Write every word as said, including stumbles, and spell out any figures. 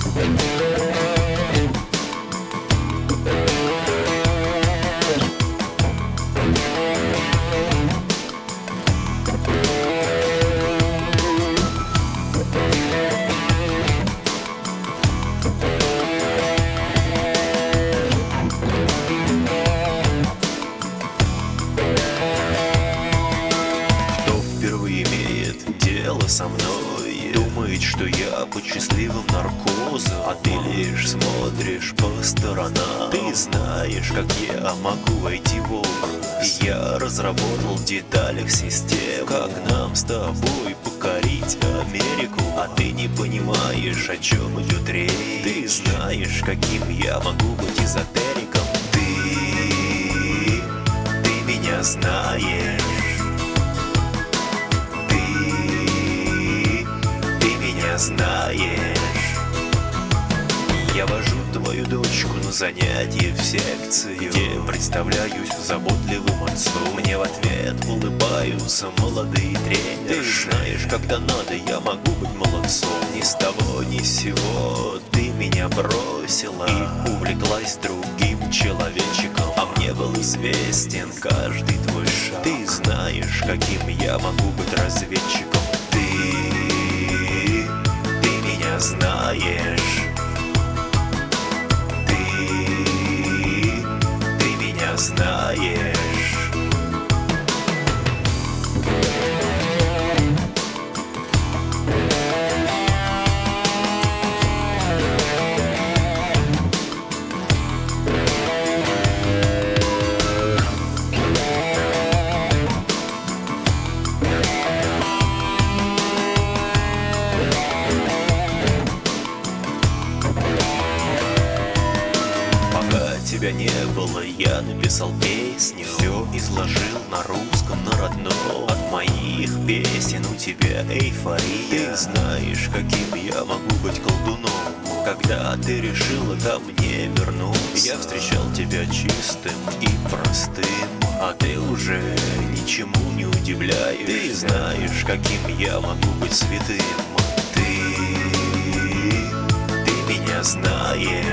Со мной думает, что я под счастливым наркозом, а ты лишь смотришь по сторонам. Ты знаешь, как я могу войти в образ. Я разработал в деталях систем, как нам с тобой покорить Америку. А ты не понимаешь, о чем идет речь. Ты знаешь, каким я могу быть эзотериком. Ты, ты меня знаешь. Знаешь, я вожу твою дочку на занятия в секцию, где представляюсь заботливым отцом. Мне в ответ улыбаются молодые тренеры. Ты знаешь, когда надо, я могу быть молодцом. Ни с того ни с сего ты меня бросила и увлеклась другим человечиком. А мне был известен каждый твой шаг. Ты знаешь, каким я могу быть разведчиком. Ты знаешь, ты, ты меня знаешь. Тебя не было, я написал песню, все изложил на русском, на родном. От моих песен у тебя эйфория. Ты знаешь, каким я могу быть колдуном. Когда ты решила ко мне вернуться, я встречал тебя чистым и простым, а ты уже ничему не удивляешь. Ты знаешь, каким я могу быть святым. Ты, ты меня знаешь.